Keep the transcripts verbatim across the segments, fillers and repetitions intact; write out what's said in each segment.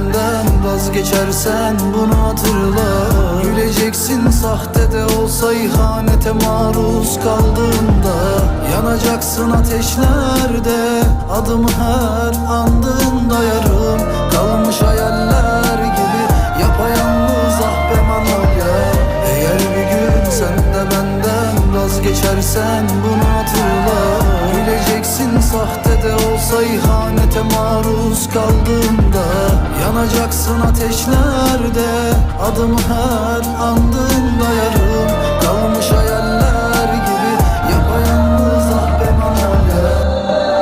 benden vazgeçersen bunu hatırla. Güleceksin sahte de olsa ihanete maruz kaldığında. Yanacaksın ateşlerde adımı her andığında. Yarım kalmış hayaller gibi yapayalnız ah be Manolya. Eğer bir gün sen de benden vazgeçersen bunu hatırla. Güleceksin sahte de olsa ihanete maruz kaldığında. Yanacaksın ateşlerde adımı her andığında. Yarım kalmış hayaller gibi yapayalnız ah be Manolya.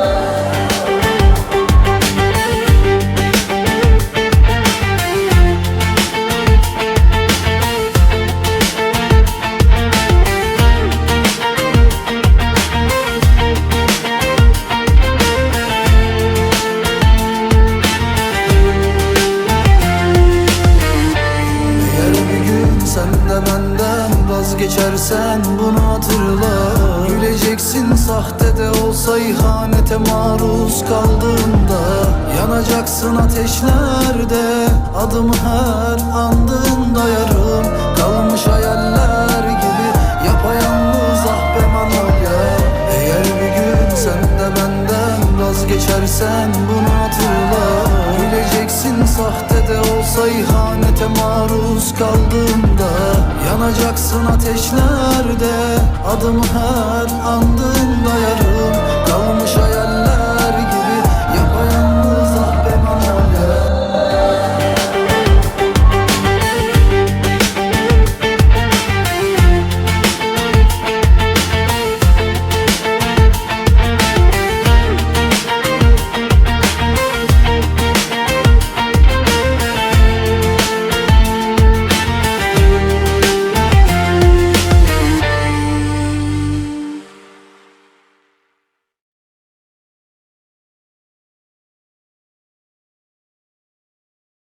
Vazgeçersen bunu hatırla. Güleceksin sahte de olsa ihanete maruz kaldığında. Yanacaksın ateşlerde adımı her andığında. Yarım kalmış hayaller gibi yapayalnız ah be Manolya. Eğer bir gün sen de benden vazgeçersen bunu hatırla. Güleceksin sahte de olsa ihanete maruz kaldığında. Yanacaksın ateşlerde adımı her andığında. Yarım kalmış hayaller